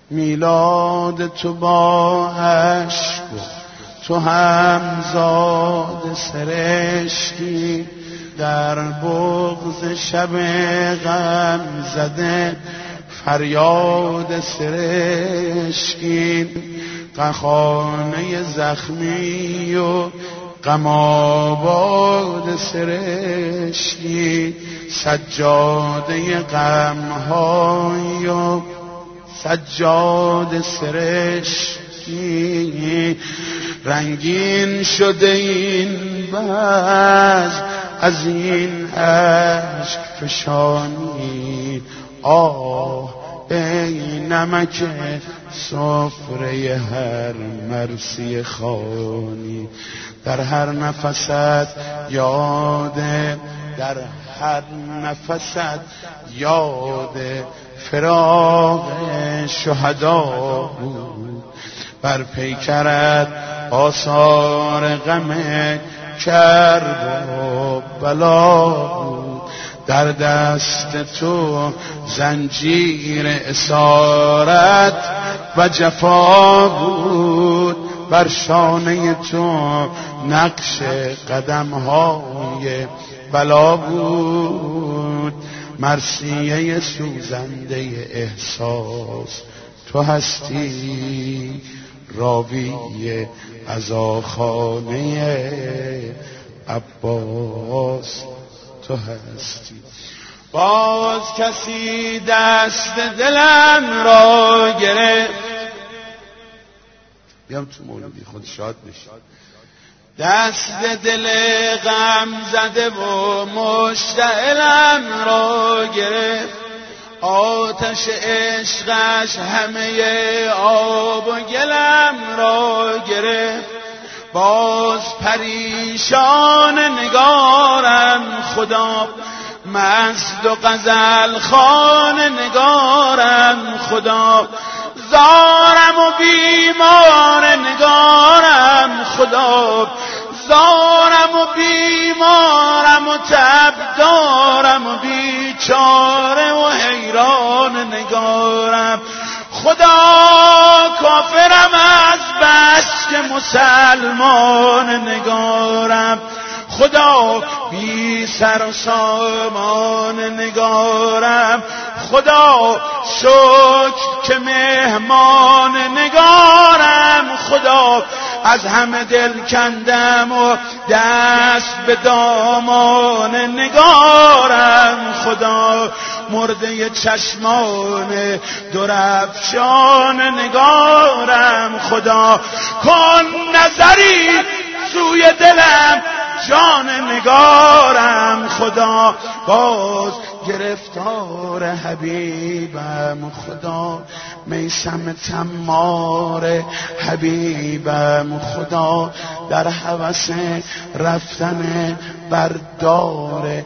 میلاد تو با عشق تو همزاد سرشکی، در بغض شب غم زده فریاد سرشکی، خانه زخمی و غم آباد سرشکی، سجاده غم‌های و سجاد سرشکی، رنگین شده این بزم از این عشق فشانی، آه ای نمک سفره هر مرسی خوانی، در هر نفست یاده، در هر نفست یاده فراق شهدا بود، بر پیکرت آثار غم کرب و بلا بود، در دست تو زنجیر اسارت و جفا بود، بر شانه تو نقش قدم‌های بلا بود، مرثیه سوزنده احساس تو هستی، راوی عزاخانه عباس تو هستی. باز کسی دست دلم را گرفت، بیام تو مولودی خود شاد بشی، دست دل غم زده و مشتعلم را گرفت، آتش عشقش همه آب و گلم را گرفت، باز پریشان نگارم خدا، مست و غزل خوان نگارم خدا، زارم و بیمار نگارم خدا، زارم و بیمارم و تب دارم و بیچاره و حیران نگارم خدا، کافرم از بس که مسلمان نگارم خدا، بی سر و سامان نگارم خدا، شکر که مهمان نگارم خدا، از همه دل کندم و دست به دامان نگارم خدا، مرده چشمان درفشان نگارم خدا، کن نظری سوی دلم جان نگارم خدا، باز گرفتار حبیبم خدا، میسم تمار حبیبم خدا، در هوس رفتن بر دار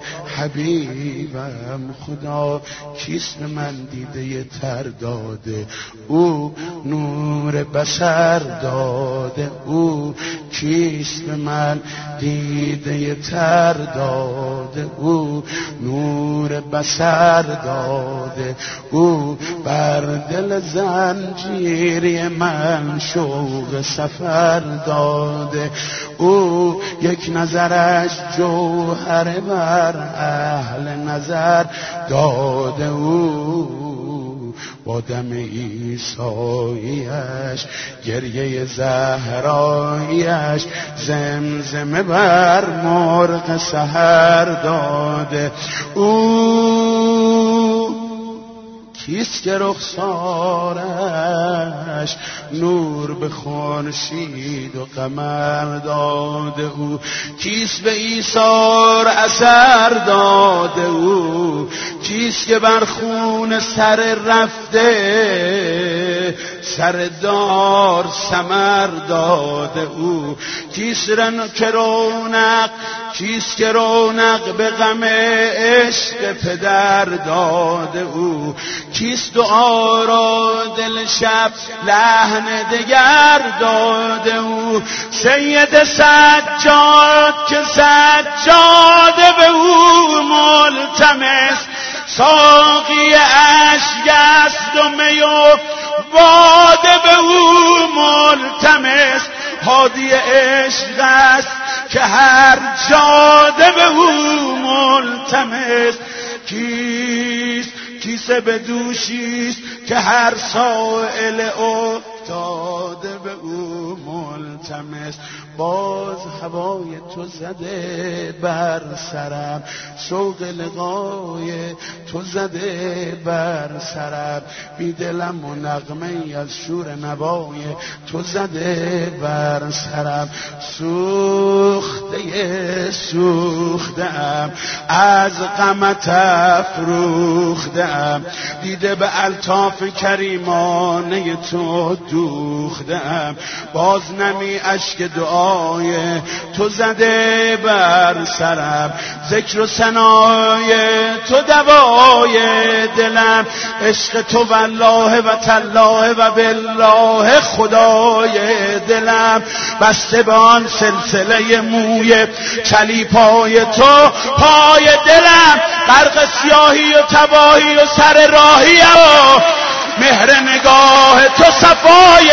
حبیبم خدا، کیست به من دیده تر داده، او نور بصر داده، او کیست به من دیده تر داده، او نور بصر داده، او بر دل زنجیری من شوق سفر داده، او یک نظرش جوهر بر اهل نظر داده، او با دم عیساییش گریه زهراییش زمزمه بر مرغ سحر داده، او کیست که رخسارش نور به خورشید و قمر داده، او کیست به ایثار اثر داده، او کیست که بر خون سر رفته سر دار ثمر داده، او کیست که رونق، کیست که رونق به غم عشق پدر داده، او کیست دعا را دل شب لحن دگر داده، او سید سجاد که سجاده به او ملتمس، ساقی اشک است و می و باده به او ملتمس. هادی عشق است که هر جاده به او ملتمس. کیسه به دوشیست که هر سائل افتاده به او ملتمس. باز هوای تو زده بر سرم، شوق لقای تو زده بر سرم. بی دلم و نغمه از شور نوای تو زده بر سرم. سوختم از غمت افروختم، دیده به الطاف کریمانه تو دوختم. باز نمی اشک دعای تو زده بر سرم، ذکر و ثنای تو دوای دلم. عشق تو والله و تالله و بالله خدای دلم. بسته به آن سلسله موی چلیپای تو پای دلم. غرق سیاهی و تباهی و سر راهی و مهر نگاه تو صفای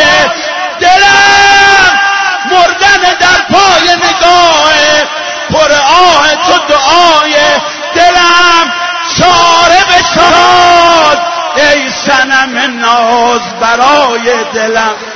دلم. مردن در پای نگاه پر آه تو دعای دلم. چاره بساز ای صنم ناز برای دلم.